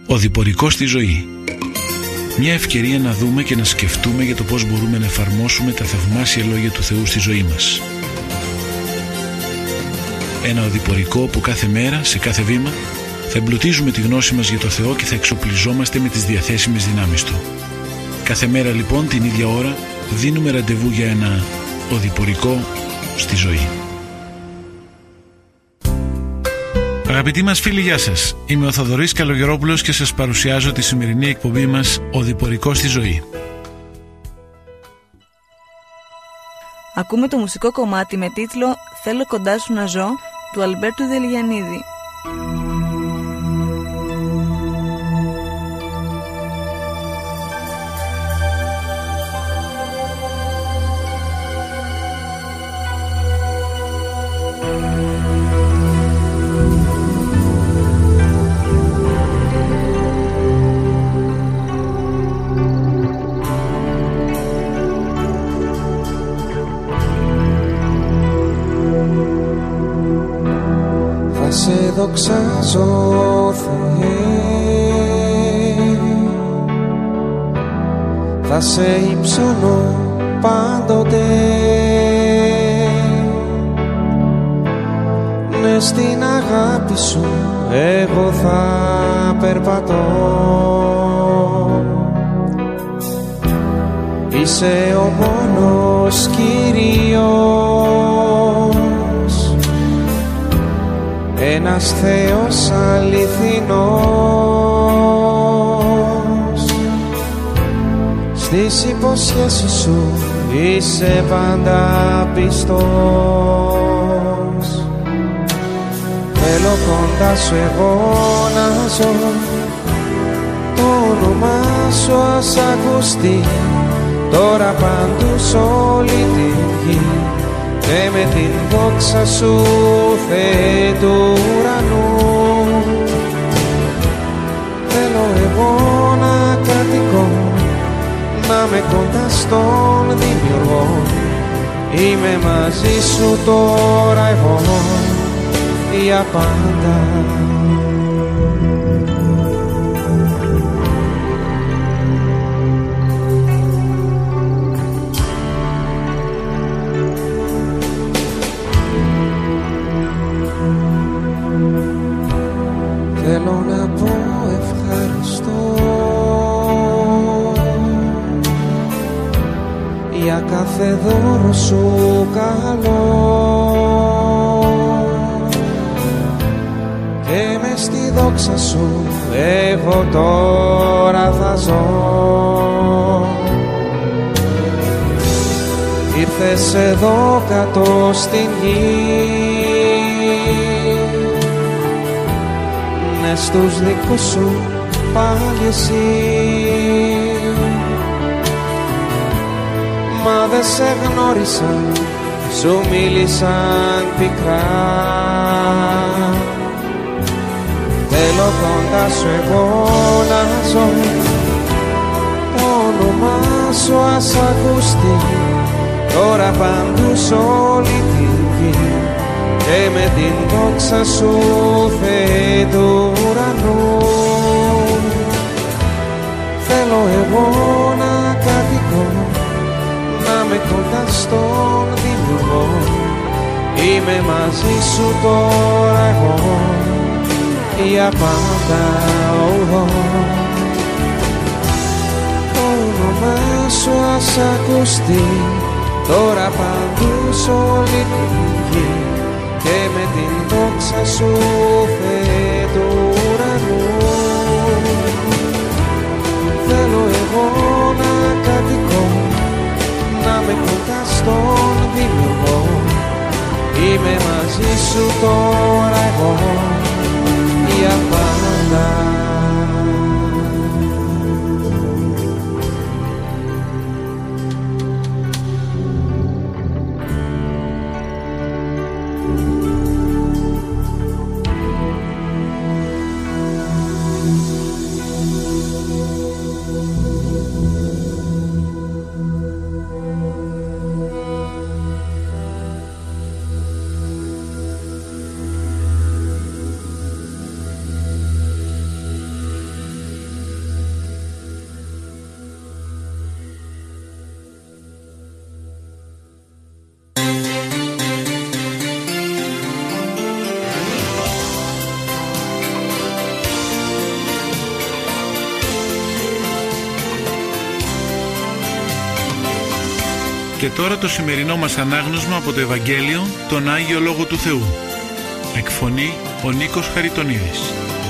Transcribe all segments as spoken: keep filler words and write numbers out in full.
Οδηπορικό στη ζωή. Μια ευκαιρία να δούμε και να σκεφτούμε για το πώς μπορούμε να εφαρμόσουμε τα θαυμάσια λόγια του Θεού στη ζωή μας. Ένα οδηπορικό που κάθε μέρα, σε κάθε βήμα, θα εμπλουτίζουμε τη γνώση μας για το Θεό και θα εξοπλιζόμαστε με τις διαθέσιμες δυνάμεις Του. Κάθε μέρα λοιπόν την ίδια ώρα δίνουμε ραντεβού για ένα οδηπορικό στη ζωή. Αγαπητοί μας φίλοι, γεια σας. Είμαι ο Θοδωρής Καλογερόπουλος και σας παρουσιάζω τη σημερινή εκπομπή μας «Οδηπορικό στη ζωή». Ακούμε το μουσικό κομμάτι με τίτλο «Θέλω κοντά σου να ζω» του Αλμπέρτου Δελιανίδη. Σε δοξάζω Θεέ, θα σε υψώνω πάντοτε, ναι, στην αγάπη σου εγώ θα περπατώ. Είσαι ο μόνος Κύριος, ένας Θεός αληθινός. Στις υποσχέσεις σου είσαι πάντα πιστός. Θέλω κοντά σου εγώ να ζω, το όνομά σου ας ακουστεί τώρα παντού σ' όλη τη γη, και με την δόξα σου Θεέ του ουρανού. Θέλω εγώ να κατοικώ, να με κοντά στον Δημιουργό. Είμαι μαζί σου τώρα εγώ για πάντα. Θέλω να πω ευχαριστώ για κάθε δώρο σου καλό, και μες στη δόξα σου εγώ τώρα θα ζω. Ήρθες εδώ κάτω στην γη, ναι, στους δικούς σου πάλι εσύ, μα δεν σε γνώρισαν, σου μίλησαν πικρά. Θέλω κοντά σου εγώ να ζω, το όνομά σου ας ακουστεί τώρα παντού σ' όλη τη γη, και με την δόξα σου Θεέ του ουρανού. Θέλω εγώ να κατοικώ, να με κοντά στον Δημιουργό. Είμαι μαζί σου τώρα εγώ για πάντα. Το όνομά σου ας ακουστεί τώρα παντού σ' όλη τη γη, και με την δόξα σου Θεέ του ουρανού. Θέλω εγώ να κατοικώ, να με κοντά στον Δημιουργό. Είμαι μαζί σου τώρα εγώ για πάντα. Και τώρα το σημερινό μας ανάγνωσμα από το Ευαγγέλιο, τον Άγιο Λόγο του Θεού. Εκφωνεί ο Νίκος Χαριτονίδης.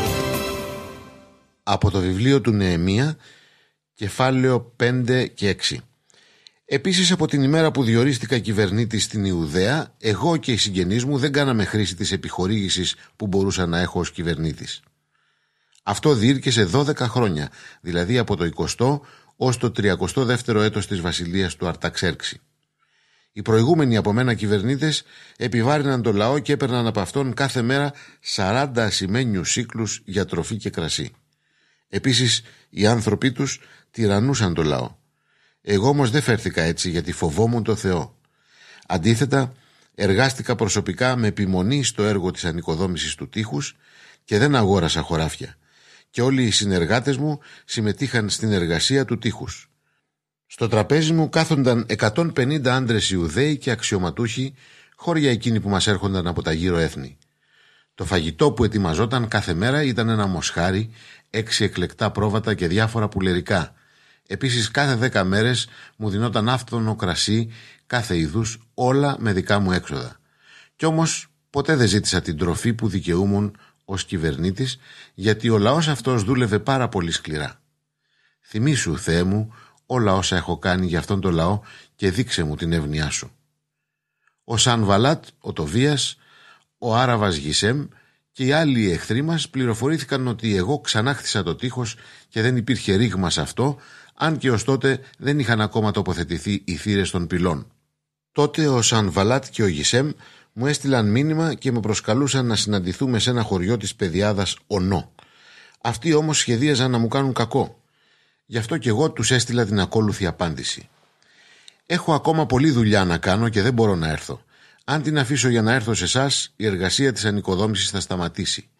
Από το βιβλίο του Νεεμία, κεφάλαιο πέντε και έξι. Επίσης, από την ημέρα που διορίστηκα κυβερνήτης στην Ιουδαία, εγώ και οι συγγενείς μου δεν κάναμε χρήση της επιχορήγησης που μπορούσα να έχω ως κυβερνήτης. Αυτό διήρκεσε δώδεκα χρόνια, δηλαδή από το εικοστό ως το τριακοστό δεύτερο έτος της βασιλείας του Αρταξέρξη. Οι προηγούμενοι από μένα κυβερνήτες επιβάρυναν το λαό και έπαιρναν από αυτόν κάθε μέρα σαράντα ασημένιους σύκλους για τροφή και κρασί. Επίσης, οι άνθρωποι τους τυραννούσαν το λαό. Εγώ όμως δεν φέρθηκα έτσι, γιατί φοβόμουν το Θεό. Αντίθετα, εργάστηκα προσωπικά με επιμονή στο έργο της ανοικοδόμησης του τείχους και δεν αγόρασα χωράφια. Και όλοι οι συνεργάτες μου συμμετείχαν στην εργασία του τείχους. Στο τραπέζι μου κάθονταν εκατόν πενήντα άντρες Ιουδαίοι και αξιωματούχοι, χώρια εκείνοι που μας έρχονταν από τα γύρω έθνη. Το φαγητό που ετοιμαζόταν κάθε μέρα ήταν ένα μοσχάρι, έξι εκλεκτά πρόβατα και διάφορα πουλερικά. Επίσης, κάθε δέκα μέρες μου δινόταν άφθονο κρασί, κάθε είδους, όλα με δικά μου έξοδα. Κι όμως ποτέ δεν ζήτησα την τροφή που δικαιούμουν ως κυβερνήτης, γιατί ο λαός αυτός δούλευε πάρα πολύ σκληρά. Θυμήσου, Θεέ μου, όλα όσα έχω κάνει για αυτόν τον λαό και δείξε μου την εύνοιά σου. Ο Σανβαλάτ, ο Τοβίας, ο Άραβας Γισέμ και οι άλλοι εχθροί μας πληροφορήθηκαν ότι εγώ ξανάχτισα το τείχος και δεν υπήρχε ρήγμα σε αυτό, αν και ως τότε δεν είχαν ακόμα τοποθετηθεί οι θύρες των πυλών. Τότε ο Σανβαλάτ και ο Γισέμ μου έστειλαν μήνυμα και με προσκαλούσαν να συναντηθούμε σε ένα χωριό της πεδιάδας Ονό. Αυτοί όμως σχεδίαζαν να μου κάνουν κακό. Γι' αυτό και εγώ τους έστειλα την ακόλουθη απάντηση. Έχω ακόμα πολλή δουλειά να κάνω και δεν μπορώ να έρθω. Αν την αφήσω για να έρθω σε εσάς, η εργασία της ανοικοδόμησης θα σταματήσει.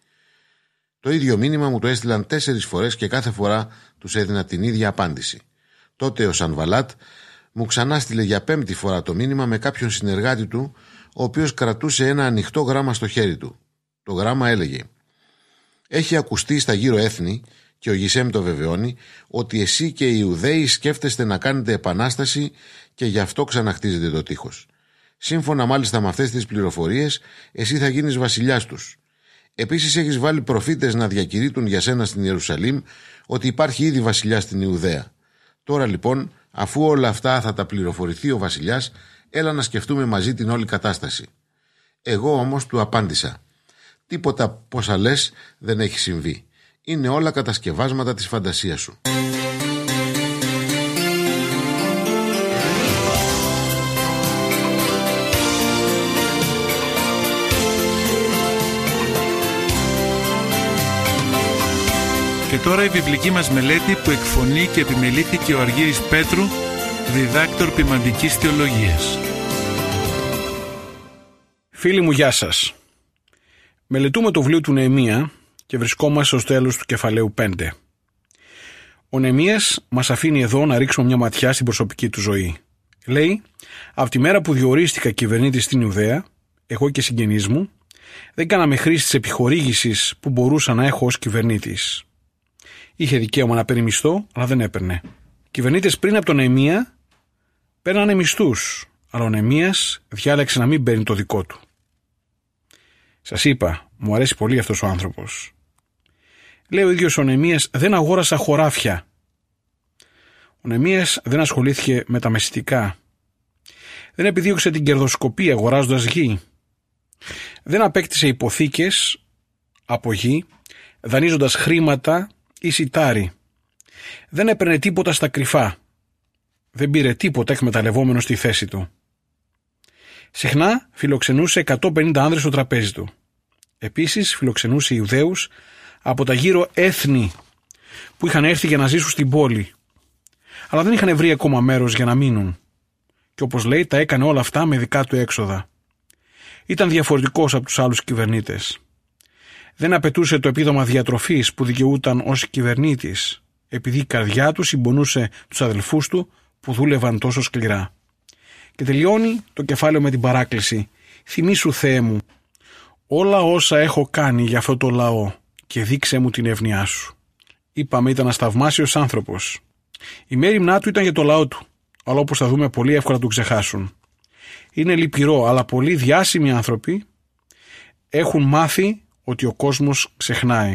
Το ίδιο μήνυμα μου το έστειλαν τέσσερις φορές και κάθε φορά τους έδινα την ίδια απάντηση. Τότε ο Σανβαλάτ μου ξανάστειλε για πέμπτη φορά το μήνυμα με κάποιον συνεργάτη του, ο οποίος κρατούσε ένα ανοιχτό γράμμα στο χέρι του. Το γράμμα έλεγε: «Έχει ακουστεί στα γύρω έθνη, και ο Γισέμ το βεβαιώνει, ότι εσύ και οι Ιουδαίοι σκέφτεστε να κάνετε επανάσταση και γι' αυτό ξαναχτίζετε το τείχος. Σύμφωνα μάλιστα με αυτές τις πληροφορίες, εσύ θα γίνεις βασιλιάς τους. Επίσης έχεις βάλει προφήτες να διακηρύττουν για σένα στην Ιερουσαλήμ ότι υπάρχει ήδη βασιλιάς στην Ιουδαία. Τώρα λοιπόν, αφού όλα αυτά θα τα πληροφορηθεί ο βασιλιάς, έλα να σκεφτούμε μαζί την όλη κατάσταση». Εγώ όμως του απάντησα: «Τίποτα πόσα λες δεν έχει συμβεί. Είναι όλα κατασκευάσματα της φαντασίας σου». Και τώρα η βιβλική μας μελέτη που εκφωνεί και επιμελήθηκε ο Αργύρης Πέτρου, διδάκτορ ποιμαντικής θεολογίας. Φίλοι μου, γεια σας. Μελετούμε το βιβλίο του Νεεμία και βρισκόμαστε στο τέλος του κεφαλαίου πέντε. Ο Νεεμίας μας αφήνει εδώ να ρίξουμε μια ματιά στην προσωπική του ζωή. Λέει: «Από τη μέρα που διορίστηκα κυβερνήτης στην Ιουδαία, εγώ και συγγενείς μου, δεν κάναμε χρήση της επιχορήγησης που μπορούσα να έχω ως κυβερνήτης». Είχε δικαίωμα να παίρνει μισθό, αλλά δεν έπαιρνε. Κυβερνήτες πριν από τον Νεεμία παίρνανε μισθούς, αλλά ο Νεεμίας διάλεξε να μην παίρνει το δικό του. Σας είπα, μου αρέσει πολύ αυτός ο άνθρωπος. Λέει ο ίδιος ο Νεεμίας: «Δεν αγόρασα χωράφια». Ο Νεεμίας δεν ασχολήθηκε με τα μεσητικά. Δεν επιδίωξε την κερδοσκοπία αγοράζοντας γη. Δεν απέκτησε υποθήκες από γη, δανείζοντας χρήματα ή σιτάρι. Δεν έπαιρνε τίποτα στα κρυφά. Δεν πήρε τίποτα εκμεταλλευόμενο στη θέση του. Συχνά φιλοξενούσε εκατόν πενήντα άνδρες στο τραπέζι του. Επίσης φιλοξενούσε Ιουδαίους από τα γύρω έθνη που είχαν έρθει για να ζήσουν στην πόλη, αλλά δεν είχαν βρει ακόμα μέρος για να μείνουν. Και όπως λέει, τα έκανε όλα αυτά με δικά του έξοδα. Ήταν διαφορετικός από τους άλλους κυβερνήτες. Δεν απαιτούσε το επίδομα διατροφής που δικαιούταν ως κυβερνήτης, επειδή η καρδιά του συμπονούσε τους αδελφούς του που δούλευαν τόσο σκληρά. Και τελειώνει το κεφάλαιο με την παράκληση: «Θυμήσου, Θεέ μου, όλα όσα έχω κάνει για αυτό το λαό και δείξε μου την ευνοιά σου». Είπαμε, ήταν ένας θαυμάσιος άνθρωπος. Η μέριμνά του ήταν για το λαό του. αλλά όπως θα δούμε πολύ εύκολα του ξεχάσουν. Είναι λυπηρό, αλλά πολλοί διάσημοι άνθρωποι έχουν μάθει ότι ο κόσμος ξεχνάει.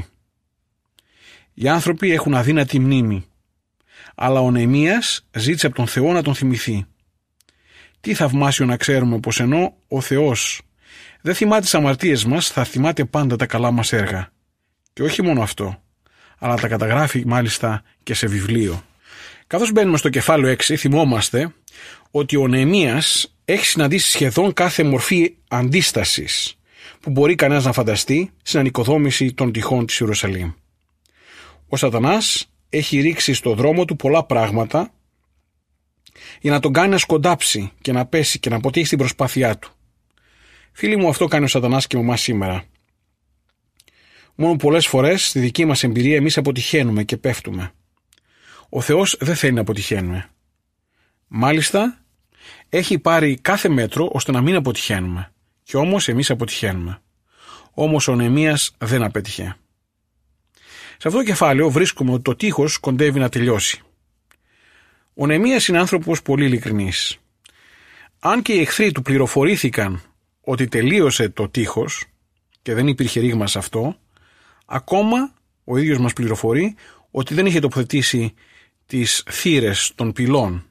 Οι άνθρωποι έχουν αδύνατη μνήμη, αλλά ο Νεεμίας ζήτησε από τον Θεό να τον θυμηθεί. Τι θαυμάσιο να ξέρουμε πως ενώ ο Θεός δεν θυμάται τις αμαρτίες μας, θα θυμάται πάντα τα καλά μας έργα. Και όχι μόνο αυτό, αλλά τα καταγράφει μάλιστα και σε βιβλίο. Καθώς μπαίνουμε στο κεφάλαιο έξι, θυμόμαστε ότι ο Νεεμίας έχει συναντήσει σχεδόν κάθε μορφή αντίστασης που μπορεί κανένας να φανταστεί στην ανοικοδόμηση των τυχών της Ιερουσαλήμ. Ο Σατανάς έχει ρίξει στο δρόμο του πολλά πράγματα για να τον κάνει να σκοντάψει και να πέσει και να αποτύχει στην προσπάθειά του. Φίλοι μου, αυτό κάνει ο Σατανάς και με εμάς σήμερα. Μόνο πολλές φορές στη δική μας εμπειρία εμείς αποτυχαίνουμε και πέφτουμε. Ο Θεός δεν θέλει να αποτυχαίνουμε. Μάλιστα, έχει πάρει κάθε μέτρο ώστε να μην αποτυχαίνουμε. Και όμως εμείς αποτυχαίνουμε. Όμως ο Νεεμίας δεν απέτυχε. Σε αυτό το κεφάλαιο βρίσκουμε ότι το τείχος κοντεύει να τελειώσει. Ο Νεεμίας είναι άνθρωπος πολύ ειλικρινής. Αν και οι εχθροί του πληροφορήθηκαν ότι τελείωσε το τείχος και δεν υπήρχε ρήγμα σε αυτό, ακόμα ο ίδιος μας πληροφορεί ότι δεν είχε τοποθετήσει τις θύρες των πυλών.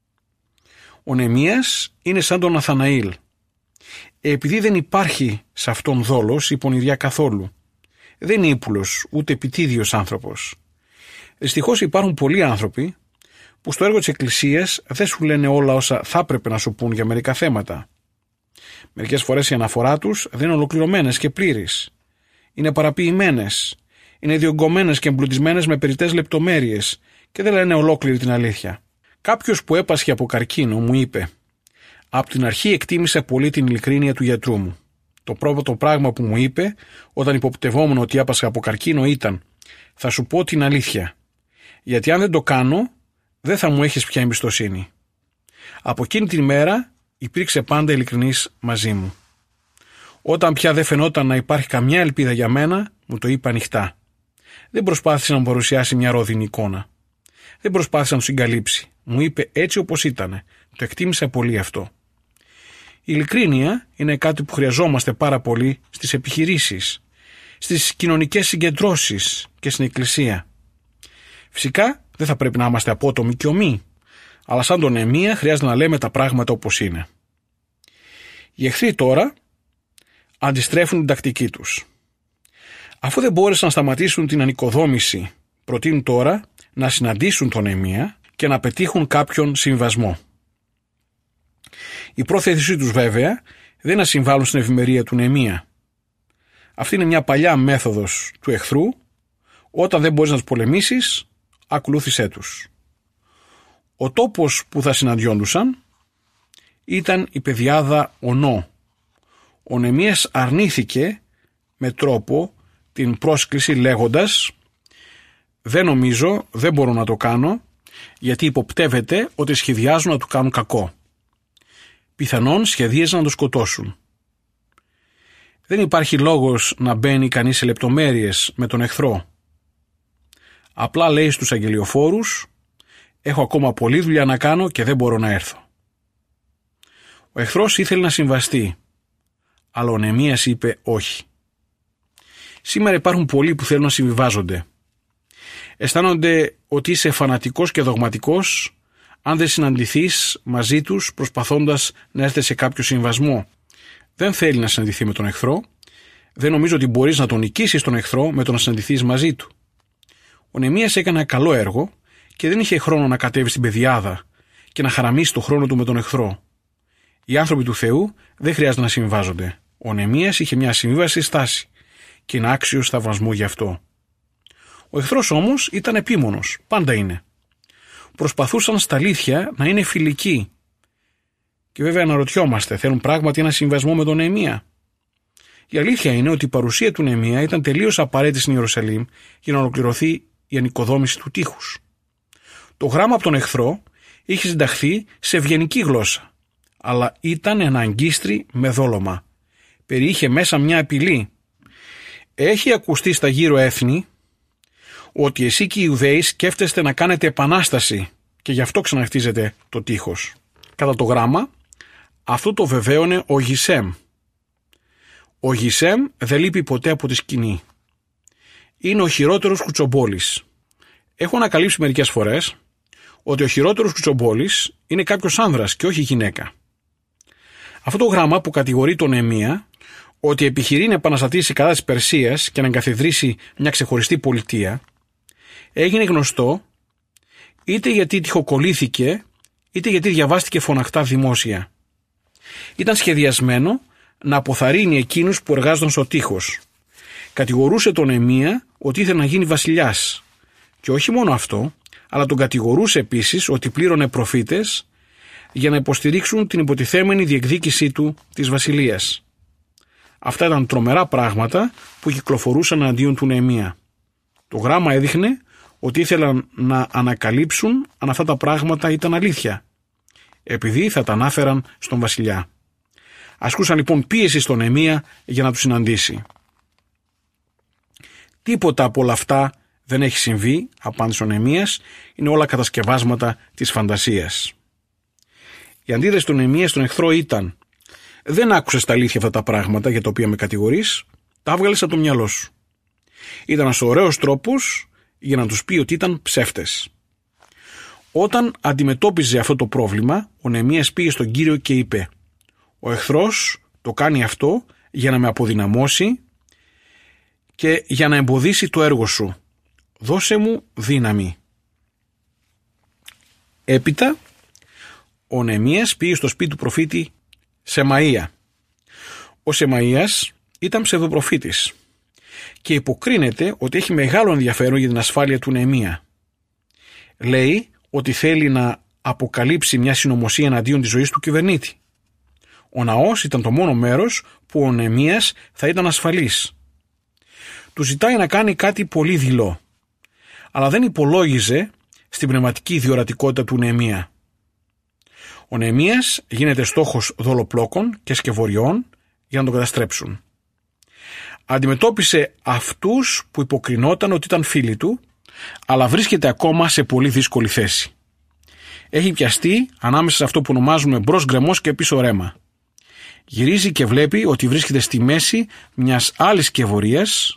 Ο Νεεμίας είναι σαν τον Ναθαναήλ. Επειδή δεν υπάρχει σε αυτόν δόλος ή πονηριά καθόλου. Δεν είναι ύπουλος ούτε επιτίδιος άνθρωπος. Δυστυχώς υπάρχουν πολλοί άνθρωποι που στο έργο της Εκκλησίας δεν σου λένε όλα όσα θα έπρεπε να σου πούν για μερικά θέματα. Μερικές φορές η αναφορά τους δεν είναι ολοκληρωμένες και πλήρεις. Είναι παραποιημένες, είναι διωγγωμένες και εμπλουτισμένες με περιττές λεπτομέρειες και δεν λένε ολόκληρη την αλήθεια. Κάποιος που έπασχε από καρκίνο μου είπε: «Από την αρχή εκτίμησα πολύ την ειλικρίνεια του γιατρού μου. Το πρώτο πράγμα που μου είπε όταν υποπτευόμουν ότι έπασχα από καρκίνο ήταν: θα σου πω την αλήθεια. Γιατί αν δεν το κάνω, δεν θα μου έχεις πια εμπιστοσύνη». Από εκείνη την μέρα υπήρξε πάντα ειλικρινής μαζί μου. Όταν πια δεν φαινόταν να υπάρχει καμιά ελπίδα για μένα, μου το είπε ανοιχτά. Δεν προσπάθησε να μου παρουσιάσει μια ρόδινη εικόνα. Δεν προσπάθησε να του συγκαλύψει. Μου είπε έτσι όπως ήτανε. Το εκτίμησα πολύ αυτό. Η ειλικρίνεια είναι κάτι που χρειαζόμαστε πάρα πολύ στις επιχειρήσεις, στις κοινωνικές συγκεντρώσεις και στην εκκλησία. Φυσικά δεν θα πρέπει να είμαστε απότομοι και ομοί, αλλά σαν τον Νεεμία χρειάζεται να λέμε τα πράγματα όπως είναι. Οι εχθροί τώρα αντιστρέφουν την τακτική τους. Αφού δεν μπόρεσαν να σταματήσουν την ανοικοδόμηση, προτείνουν τώρα να συναντήσουν τον Νεεμία και να πετύχουν κάποιον συμβασμό. Η πρόθεσή τους βέβαια δεν είναι να συμβάλλουν στην ευημερία του Νεεμία. Αυτή είναι μια παλιά μέθοδος του εχθρού. Όταν δεν μπορείς να τους πολεμήσεις, ακολούθησέ τους. Ο τόπος που θα συναντιόντουσαν ήταν η πεδιάδα Ονό. Ο Νεεμίας αρνήθηκε με τρόπο την πρόσκληση λέγοντας: «Δεν νομίζω, δεν μπορώ να το κάνω, γιατί υποπτεύεται ότι σχεδιάζουν να του κάνουν κακό. Πιθανόν σχεδίαζαν να το σκοτώσουν». Δεν υπάρχει λόγος να μπαίνει κανείς σε λεπτομέρειες με τον εχθρό. Απλά λέει στους αγγελιοφόρους: «Έχω ακόμα πολλή δουλειά να κάνω και δεν μπορώ να έρθω». Ο εχθρός ήθελε να συμβαστεί, αλλά ο Νεεμίας είπε όχι. Σήμερα υπάρχουν πολλοί που θέλουν να συμβιβάζονται. Αισθάνονται ότι είσαι φανατικός και δογματικός αν δεν συναντηθείς μαζί τους προσπαθώντας να έρθεις σε κάποιο συμβασμό. Δεν θέλει να συναντηθεί με τον εχθρό. Δεν νομίζω ότι μπορείς να τον νικήσεις τον εχθρό με το να συναντηθείς μαζί του. Ο Νεεμίας έκανε ένα καλό έργο και δεν είχε χρόνο να κατέβει στην πεδιάδα και να χαραμίσει το χρόνο του με τον εχθρό. Οι άνθρωποι του Θεού δεν χρειάζεται να συμβάζονται. Ο Νεεμίας είχε μια συμβίβαστη στάση και είναι άξιος θαυμασμού γι' αυτό. Ο εχθρός όμως ήταν επίμονος, πάντα είναι. Προσπαθούσαν στα αλήθεια να είναι φιλικοί. Και βέβαια αναρωτιόμαστε, θέλουν πράγματι ένα συμβασμό με τον Νεεμία? Η αλήθεια είναι ότι η παρουσία του Νεεμία ήταν τελείως απαραίτητη στην Ιερουσαλήμ για να ολοκληρωθεί η ανοικοδόμηση του τείχους. Το γράμμα από τον εχθρό είχε συνταχθεί σε ευγενική γλώσσα, αλλά ήταν ένα αγκίστρι με δόλωμα. Περιείχε μέσα μια απειλή. Έχει ακουστεί στα γύρω έθνη ότι εσύ και οι Ιουδαίοι σκέφτεστε να κάνετε επανάσταση και γι' αυτό ξαναχτίζεται το τείχος. Κατά το γράμμα, αυτό το βεβαίωνε ο Γισέμ. Ο Γισέμ δεν λείπει ποτέ από τη σκηνή. Είναι ο χειρότερος κουτσομπόλης. Έχω ανακαλύψει μερικές φορές ότι ο χειρότερος κουτσομπόλης είναι κάποιος άνδρας και όχι γυναίκα. Αυτό το γράμμα που κατηγορεί τον Νεεμία ότι επιχειρεί να επαναστατήσει κατά της Περσίας και να εγκαθιδρύσει μια ξεχωριστή πολιτεία, έγινε γνωστό είτε γιατί τυχοκολλήθηκε, είτε γιατί διαβάστηκε φωναχτά δημόσια. Ήταν σχεδιασμένο να αποθαρρύνει εκείνους που εργάζονταν στο τείχος. Κατηγορούσε τον Νεεμία ότι ήθελε να γίνει βασιλιάς. Και όχι μόνο αυτό, αλλά τον κατηγορούσε επίσης ότι πλήρωνε προφήτες για να υποστηρίξουν την υποτιθέμενη διεκδίκησή του της βασιλείας. Αυτά ήταν τρομερά πράγματα που κυκλοφορούσαν αντίον του Νεεμία. Το γράμμα έδειχνε ότι ήθελαν να ανακαλύψουν αν αυτά τα πράγματα ήταν αλήθεια, επειδή θα τα ανάφεραν στον βασιλιά. Ασκούσαν λοιπόν πίεση στον Νεεμία για να του συναντήσει. Τίποτα από όλα αυτά δεν έχει συμβεί, απάντησε ο Νεεμίας, είναι όλα κατασκευάσματα της φαντασίας. Η αντίδραση του Νεεμία στον εχθρό ήταν: δεν άκουσες τα αλήθεια αυτά τα πράγματα για τα οποία με κατηγορείς, τα έβγαλες από το μυαλό σου. Ήταν ένας ωραίος τρόπος για να τους πει ότι ήταν ψεύτες. Όταν αντιμετώπιζε αυτό το πρόβλημα, ο Νεεμίας πήγε στον Κύριο και είπε: ο εχθρός το κάνει αυτό για να με αποδυναμώσει και για να εμποδίσει το έργο σου. Δώσε μου δύναμη. Έπειτα, ο Νεεμίας πήγε στο σπίτι του προφήτη Σεμαΐα. Ο Σεμαΐας ήταν ψευδοπροφήτης και υποκρίνεται ότι έχει μεγάλο ενδιαφέρον για την ασφάλεια του Νεεμία. Λέει ότι θέλει να αποκαλύψει μια συνωμοσία εναντίον της ζωής του κυβερνήτη. Ο ναός ήταν το μόνο μέρος που ο Νεεμίας θα ήταν ασφαλής. Του ζητάει να κάνει κάτι πολύ δειλό, αλλά δεν υπολόγιζε στην πνευματική διορατικότητα του Νεεμία. Ο Νεεμίας γίνεται στόχος δολοπλόκων και σκευωριών για να τον καταστρέψουν. Αντιμετώπισε αυτούς που υποκρινόταν ότι ήταν φίλοι του, αλλά βρίσκεται ακόμα σε πολύ δύσκολη θέση. Έχει πιαστεί ανάμεσα σε αυτό που ονομάζουμε μπρος γκρεμός και πίσω ρέμα. Γυρίζει και βλέπει ότι βρίσκεται στη μέση μιας άλλης σκευωρίας,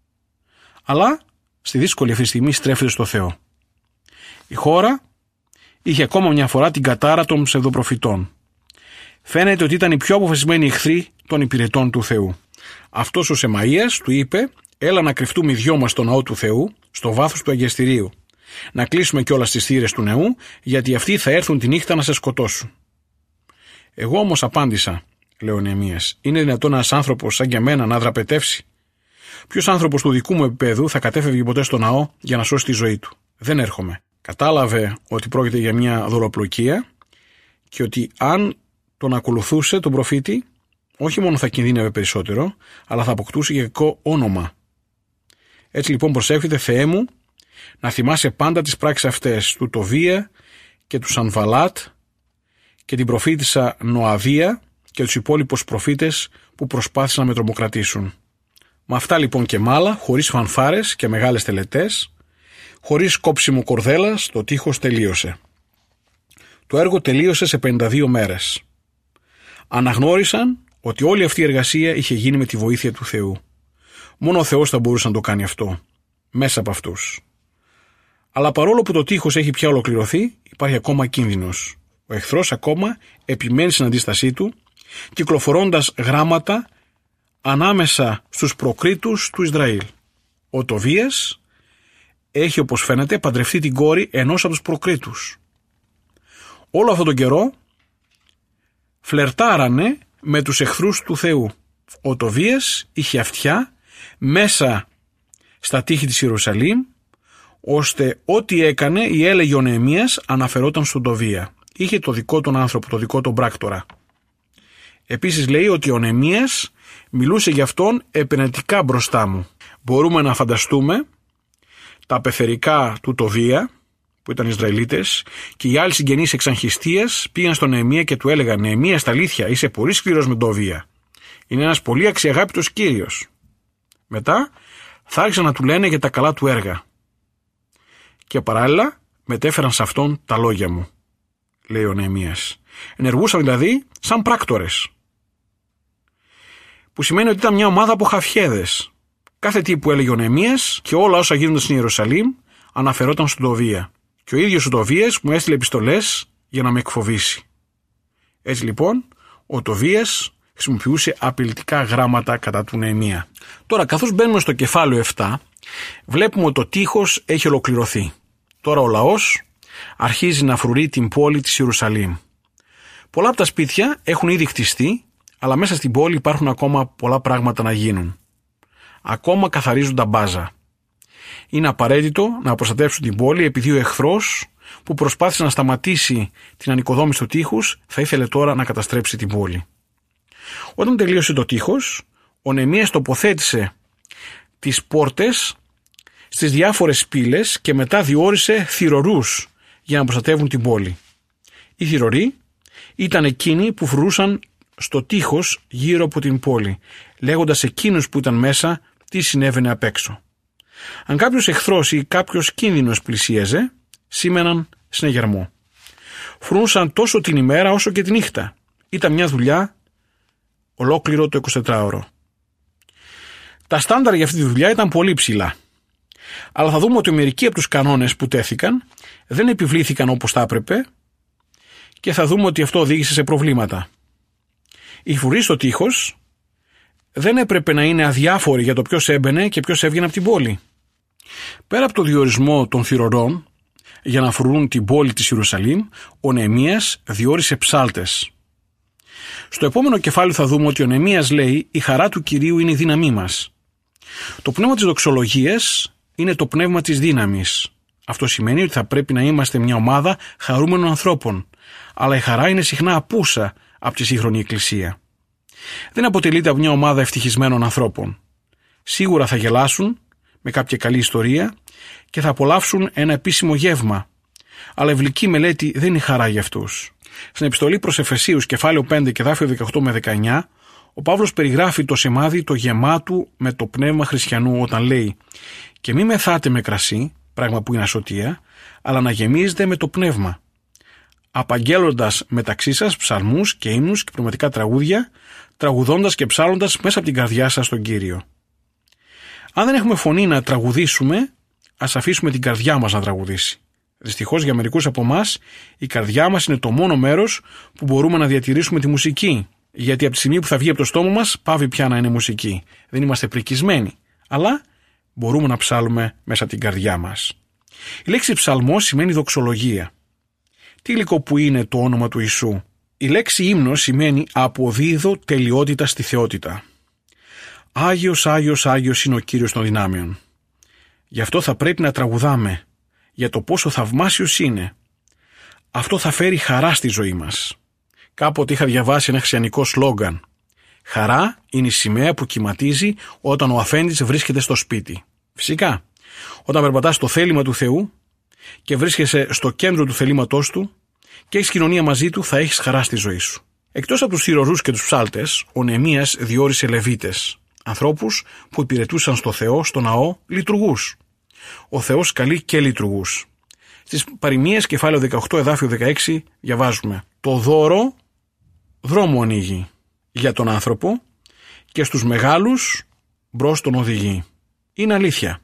αλλά στη δύσκολη αυτή στιγμή στρέφεται στο Θεό. Η χώρα είχε ακόμα μια φορά την κατάρα των ψευδοπροφητών. Φαίνεται ότι ήταν οι πιο αποφασισμένοι εχθροί των υπηρετών του Θεού. Αυτός ο Σεμαΐας του είπε: έλα να κρυφτούμε οι δυο μας στο ναό του Θεού, στο βάθος του αγιαστηρίου. Να κλείσουμε κιόλας τις θύρες του νεού, γιατί αυτοί θα έρθουν τη νύχτα να σε σκοτώσουν. Εγώ όμως απάντησα, λέει ο Νεεμίας, είναι δυνατόν ένας άνθρωπος σαν και εμένα να δραπετεύσει? Ποιος άνθρωπος του δικού μου επίπεδου θα κατέφευγε ποτέ στο ναό για να σώσει τη ζωή του? Δεν έρχομαι. Κατάλαβε ότι πρόκειται για μια δολοπλοκία και ότι αν τον ακολουθούσε τον προφήτη, όχι μόνο θα κινδύνευε περισσότερο, αλλά θα αποκτούσε και κακό όνομα. Έτσι λοιπόν προσεύχεται, Θεέ μου, να θυμάσαι πάντα τις πράξεις αυτές του Τοβία και του Σανβαλάτ και την προφήτησα Νοαδία και τους υπόλοιπους προφήτες που προσπάθησαν να με τρομοκρατήσουν. Με αυτά λοιπόν και μ' άλλα, χωρίς φανφάρες και μεγάλες τελετές, χωρίς κόψιμο κορδέλας, το τείχος τελείωσε. Το έργο τελείωσε σε πενήντα δύο μέρες. Αναγνώρισαν ότι όλη αυτή η εργασία είχε γίνει με τη βοήθεια του Θεού. Μόνο ο Θεός θα μπορούσε να το κάνει αυτό, μέσα από αυτούς. Αλλά παρόλο που το τείχος έχει πια ολοκληρωθεί, υπάρχει ακόμα κίνδυνος. Ο εχθρός ακόμα επιμένει στην αντίστασή του, κυκλοφορώντας γράμματα ανάμεσα στους προκρίτους του Ισραήλ. Ο Τοβίας έχει, όπως φαίνεται, παντρευτεί την κόρη ενός από τους προκρίτους. Όλο αυτόν τον καιρό φλερτάρανε με τους εχθρούς του Θεού. Ο Τοβίας είχε αυτιά μέσα στα τείχη της Ιερουσαλήμ, ώστε ό,τι έκανε ή έλεγε ο Νεεμίας αναφερόταν στον Τοβία. Είχε το δικό τον άνθρωπο, το δικό τον πράκτορα. Επίσης λέει ότι ο Νεεμίας μιλούσε για αυτόν επενετικά μπροστά μου. Μπορούμε να φανταστούμε τα πεθερικά του Τοβία, που ήταν Ισραηλίτες, και οι άλλοι συγγενείς εξαγχιστίας πήγαν στον Νεεμία και του έλεγαν: Νεεμία, στα αλήθεια, είσαι πολύ σκληρός με τον Τοβία. Είναι ένας πολύ αξιαγάπητος κύριος. Μετά θα άρχισαν να του λένε για τα καλά του έργα. Και παράλληλα, μετέφεραν σε αυτόν τα λόγια μου, λέει ο Νεεμίας. Ενεργούσαν δηλαδή σαν πράκτορες. Που σημαίνει ότι ήταν μια ομάδα από χαφιέδες. Κάθε τι που έλεγε ο Νεεμίας και όλα όσα γίνονταν στην Ιερουσαλήμ αναφερόταν στον Τοβία. Και ο ίδιος ο Τοβίας μου έστειλε επιστολές για να με εκφοβήσει. Έτσι λοιπόν, ο Τοβίας χρησιμοποιούσε απειλητικά γράμματα κατά του Νεεμία. Τώρα, καθώς μπαίνουμε στο κεφάλαιο επτά, βλέπουμε ότι το τείχος έχει ολοκληρωθεί. Τώρα ο λαός αρχίζει να φρουρεί την πόλη της Ιερουσαλήμ. Πολλά από τα σπίτια έχουν ήδη χτιστεί, αλλά μέσα στην πόλη υπάρχουν ακόμα πολλά πράγματα να γίνουν. Ακόμα καθαρίζουν τα μπάζα. Είναι απαραίτητο να προστατεύσουν την πόλη επειδή ο εχθρός που προσπάθησε να σταματήσει την ανοικοδόμηση του τείχους θα ήθελε τώρα να καταστρέψει την πόλη. Όταν τελείωσε το τείχος, ο Νεεμίας τοποθέτησε τις πόρτες στις διάφορες πύλες και μετά διόρισε θυρωρούς για να προστατεύουν την πόλη. Οι θυρωροί ήταν εκείνοι που φρουρούσαν στο τείχος γύρω από την πόλη, λέγοντας εκείνους που ήταν μέσα τι συνέβαινε απ' έξω. Αν κάποιος εχθρός ή κάποιος κίνδυνος πλησίαζε, σήμαιναν συνεγερμό. Φρουρούσαν τόσο την ημέρα όσο και τη νύχτα. Ήταν μια δουλειά ολόκληρο το εικοσιτετράωρο. Τα στάνταρ για αυτή τη δουλειά ήταν πολύ ψηλά. Αλλά θα δούμε ότι μερικοί από τους κανόνες που τέθηκαν δεν επιβλήθηκαν όπως θα έπρεπε και θα δούμε ότι αυτό οδήγησε σε προβλήματα. Οι φρουροί στο τείχος δεν έπρεπε να είναι αδιάφοροι για το ποιος έμπαινε και ποιος έβγαινε από την πόλη. Πέρα από το διορισμό των θυρωρών για να φρουρούν την πόλη της Ιερουσαλήμ, ο Νεεμίας διόρισε ψάλτες. Στο επόμενο κεφάλαιο θα δούμε ότι ο Νεεμίας λέει «Η χαρά του Κυρίου είναι η δύναμή μας». Το πνεύμα της δοξολογίας είναι το πνεύμα της δύναμης. Αυτό σημαίνει ότι θα πρέπει να είμαστε μια ομάδα χαρούμενων ανθρώπων, αλλά η χαρά είναι συχνά απούσα από τη σύγχρονη εκκλησία. Δεν αποτελείται από μια ομάδα ευτυχισμένων ανθρώπων. Σίγουρα θα γελάσουν με κάποια καλή ιστορία και θα απολαύσουν ένα επίσημο γεύμα, αλλά η βιβλική μελέτη δεν είναι χαρά για αυτούς. Στην επιστολή προς Εφεσίους, κεφάλαιο πέντε και εδάφιο δεκαοκτώ με δεκαεννιά, ο Παύλος περιγράφει το σημάδι το γεμάτου με το πνεύμα χριστιανού όταν λέει «Και μη μεθάτε με κρασί, πράγμα που είναι ασωτεία, αλλά να γεμίζετε με το πνεύμα, απαγγέλλοντας μεταξύ σας ψαλμούς και ύμνους και πνευματικά τραγούδια, τραγουδώντας και ψάλλοντας μέσα από την καρδιά σας τον Κύριο». Αν δεν έχουμε φωνή να τραγουδήσουμε, ας αφήσουμε την καρδιά μας να τραγουδήσει. Δυστυχώς για μερικούς από εμάς, η καρδιά μας είναι το μόνο μέρος που μπορούμε να διατηρήσουμε τη μουσική. Γιατί από τη στιγμή που θα βγει από το στόμα μας, πάβει πια να είναι μουσική. Δεν είμαστε πρικισμένοι, αλλά μπορούμε να ψάλουμε μέσα από την καρδιά μας. Η λέξη ψαλμός σημαίνει δοξολογία. Τι υλικό που είναι το όνομα του Ιησού. Η λέξη ύμνος σημαίνει αποδίδω τελειότητα στη θεότητα. Άγιος, Άγιος, Άγιος είναι ο Κύριος των δυνάμεων. Γι' αυτό θα πρέπει να τραγουδάμε για το πόσο θαυμάσιος είναι. Αυτό θα φέρει χαρά στη ζωή μας. Κάποτε είχα διαβάσει ένα χριστιανικό σλόγγαν. Χαρά είναι η σημαία που κυματίζει όταν ο αφέντης βρίσκεται στο σπίτι. Φυσικά, όταν περπατάς στο θέλημα του Θεού και βρίσκεσαι στο κέντρο του θελήματός του και έχεις κοινωνία μαζί του, θα έχεις χαρά στη ζωή σου. Εκτός από τους θυρωρούς και τους ψάλτες, ο Νεεμίας διόρισε Λεβίτες, ανθρώπους που υπηρετούσαν στο Θεό, στο ναό, λειτουργούς. Ο Θεός καλεί και λειτουργούς. Στις Παροιμίες, κεφάλαιο δεκαοκτώ, εδάφιο δεκαέξι, διαβάζουμε «Το δώρο δρόμο ανοίγει για τον άνθρωπο και στους μεγάλους μπρος τον οδηγεί». Είναι αλήθεια.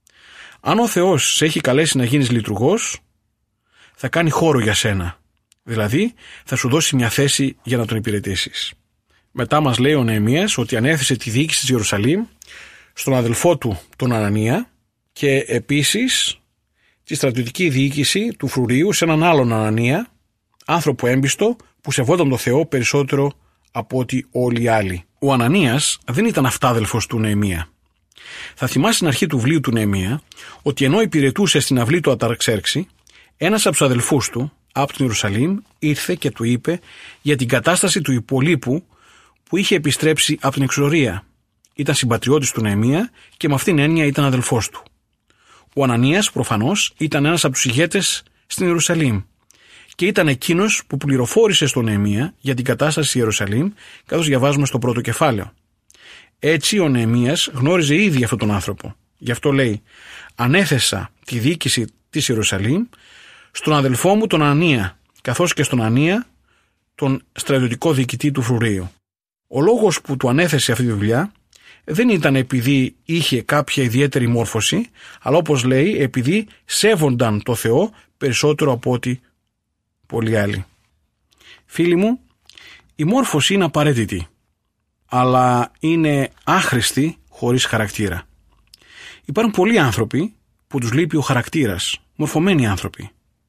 Αν ο Θεός σε έχει καλέσει να γίνεις λειτουργός, θα κάνει χώρο για σένα. Δηλαδή, θα σου δώσει μια θέση για να τον υπηρετήσεις. Μετά μας λέει ο Νεεμίας ότι ανέθεσε τη διοίκηση της Ιερουσαλήμ στον αδελφό του τον Ανανία και επίσης τη στρατιωτική διοίκηση του φρουρίου σε έναν άλλον Ανανία, άνθρωπο έμπιστο που σεβόταν τον Θεό περισσότερο από ότι όλοι οι άλλοι. Ο Ανανίας δεν ήταν αυτάδελφος του Νεεμία. Θα θυμάσαι στην αρχή του βιβλίου του Νεεμία ότι ενώ υπηρετούσε στην αυλή του Αταρξέρξη, ένας από τους αδελφούς του από την Ιερουσαλήμ ήρθε και του είπε για την κατάσταση του υπολείπου που είχε επιστρέψει από την εξορία. Ήταν συμπατριώτης του Νεεμία και με αυτήν έννοια ήταν αδελφός του. Ο Ανανίας προφανώς ήταν ένας από τους ηγέτες στην Ιερουσαλήμ και ήταν εκείνος που πληροφόρησε στον Νεεμία για την κατάσταση στη Ιερουσαλήμ, καθώς διαβάζουμε στο πρώτο κεφάλαιο. Έτσι ο Νεεμίας γνώριζε ήδη αυτόν τον άνθρωπο. Γι' αυτό λέει «Ανέθεσα τη διοίκηση της Ιερουσαλήμ στον αδελφό μου τον Ανία, καθώς και στον Ανία, τον στρατιωτικό διοικητή του Φρουρίου. Ο λόγος που του ανέθεσε αυτή τη δουλειά δεν ήταν επειδή είχε κάποια ιδιαίτερη μόρφωση, αλλά όπως λέει, επειδή σέβονταν το Θεό περισσότερο από ό,τι πολλοί άλλοι. Φίλοι μου, η μόρφωση είναι απαραίτητη, αλλά είναι άχρηστη χωρίς χαρακτήρα. Υπάρχουν πολλοί άνθρωποι που τους λείπει ο χαρακτήρας, μορφωμένοι άνθρωποι.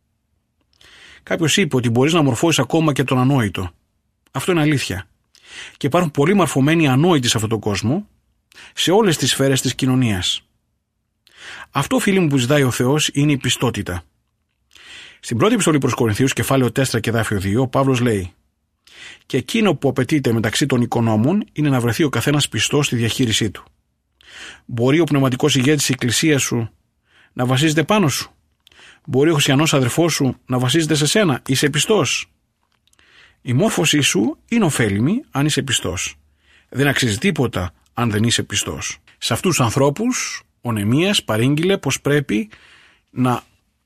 Κάποιος είπε ότι μπορείς να μορφώσεις ακόμα και τον ανόητο. Αυτό είναι αλήθεια. Και υπάρχουν πολλοί μορφωμένοι ανόητοι σε αυτόν τον κόσμο, σε όλες τις σφαίρες της κοινωνίας. Αυτό, φίλοι μου, που ζητάει ο Θεός είναι η πιστότητα. Στην πρώτη επιστολή προς Κορινθίους, κεφάλαιο τέσσερα και εδάφιο δύο, ο Παύλος λέει: «Και εκείνο που απαιτείται μεταξύ των οικονόμων είναι να βρεθεί ο καθένας πιστός στη διαχείρισή του». Μπορεί ο πνευματικός ηγέτης της εκκλησίας σου να βασίζεται πάνω σου? Μπορεί ο χριστιανός αδερφός σου να βασίζεται σε σένα? Είσαι πιστός? Η μόρφωσή σου είναι ωφέλιμη αν είσαι πιστός. Δεν αξίζει τίποτα αν δεν είσαι πιστός. Σε αυτούς τους ανθρώπους ο Νεεμίας παρήγγειλε πως πρέπει να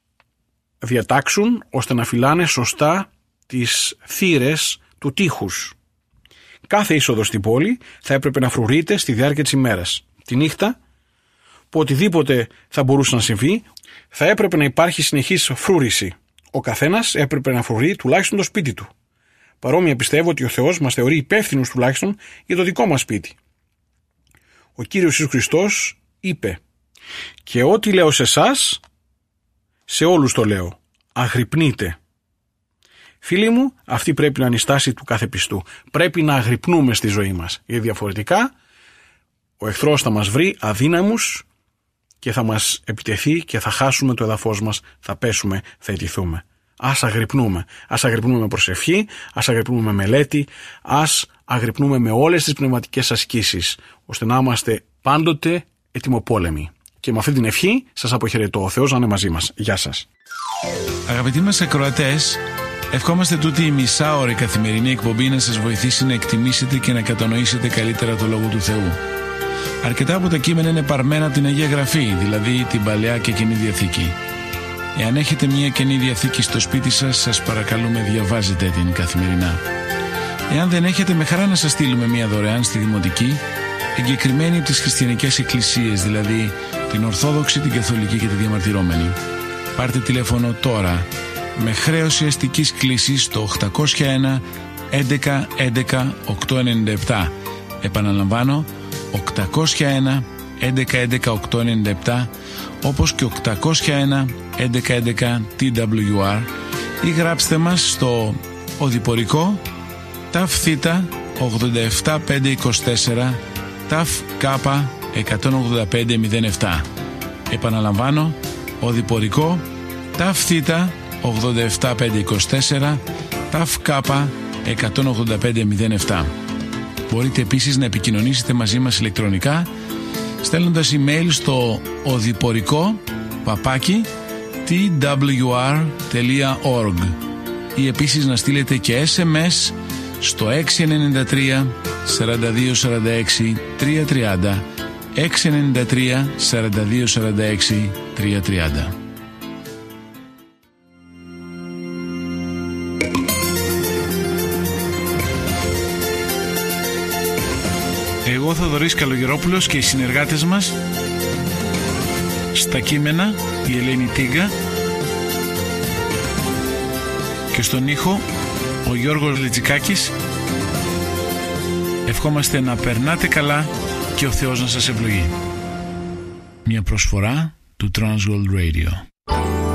διατάξουν ώστε να φυλάνε σωστά τις θύρες του τείχους. Κάθε είσοδος στην πόλη θα έπρεπε να φρουρείται στη διάρκεια της ημέρας. Τη νύχτα, που οτιδήποτε θα μπορούσε να συμβεί, θα έπρεπε να υπάρχει συνεχής φρούρηση. Ο καθένας έπρεπε να φρουρεί τουλάχιστον το σπίτι του. Παρόμοια πιστεύω ότι ο Θεός μας θεωρεί υπεύθυνους τουλάχιστον για το δικό μας σπίτι. Ο Κύριος Ιησούς Χριστός είπε: «Και ό,τι λέω σε εσάς, σε όλους το λέω, αγρυπνείτε». Φίλοι μου, αυτή πρέπει να είναι η στάση του κάθε πιστού. Πρέπει να αγρυπνούμε στη ζωή μας, γιατί διαφορετικά ο εχθρός θα μας βρει αδύναμους και θα μας επιτεθεί και θα χάσουμε το εδαφός μας, θα πέσουμε, θα ιτηθούμε. Ας αγρυπνούμε. Ας αγρυπνούμε με προσευχή, ας αγρυπνούμε με μελέτη, ας αγρυπνούμε με όλες τις πνευματικές ασκήσεις, ώστε να είμαστε πάντοτε ετοιμοπόλεμοι. Και με αυτή την ευχή σας αποχαιρετώ. Ο Θεός να είναι μαζί μας. Γεια σας. Αγαπητοί μας ακροατές, ευχόμαστε τούτη η μισάωρη καθημερινή εκπομπή να σας βοηθήσει να εκτιμήσετε και να κατανοήσετε καλύτερα το Λόγο του Θεού. Αρκετά από τα κείμενα είναι παρμένα από την Αγία Γραφή, δηλαδή την Παλαιά και Καινή Διαθήκη. Εάν έχετε μια Καινή Διαθήκη στο σπίτι σας, σας παρακαλούμε διαβάζετε την καθημερινά. Εάν δεν έχετε, με χαρά να σας στείλουμε μια δωρεάν στη Δημοτική, εγκεκριμένη από τις χριστιανικές εκκλησίες, δηλαδή την Ορθόδοξη, την Καθολική και τη Διαμαρτυρόμενη. Πάρτε τηλέφωνο τώρα με χρέωση αστικής κλήσης στο οκτακόσια ένα έντεκα έντεκα οκτακόσια ενενήντα επτά. Επαναλαμβάνω, οκτακόσια ένα έντεκα έντεκα οκτακόσια ενενήντα επτά, όπως και οκτακόσια ένα έντεκα έντεκα τι ντάμπλιου αρ, ή γράψτε μας στο οδηπορικό ταφ θήτα ογδόντα επτά πεντακόσια είκοσι τέσσερα ταφ κάπα εκατόν ογδόντα πέντε μηδέν επτά. Επαναλαμβάνω, οδηπορικό ταφ θήτα ογδόντα επτά πεντακόσια είκοσι τέσσερα ταφ κάπα εκατόν ογδόντα πέντε μηδέν επτά. Μπορείτε επίσης να επικοινωνήσετε μαζί μας ηλεκτρονικά στέλνοντας email στο οδηπορικό παπάκι τι ντάμπλιου αρ τελεία org ή επίσης να στείλετε και ες εμ ες στο έξι εννιά τρία σαράντα δύο σαράντα έξι τριακόσια τριάντα, έξι εννιά τρία σαράντα δύο σαράντα έξι τριακόσια τριάντα. Εγώ, Θοδωρής Καλογερόπουλος, και οι συνεργάτες μας στα κείμενα, η Ελένη Τίγκα, και στον ήχο ο Γιώργος Λιτζικάκης, ευχόμαστε να περνάτε καλά και ο Θεός να σας ευλογεί. Μια προσφορά του Transworld Radio.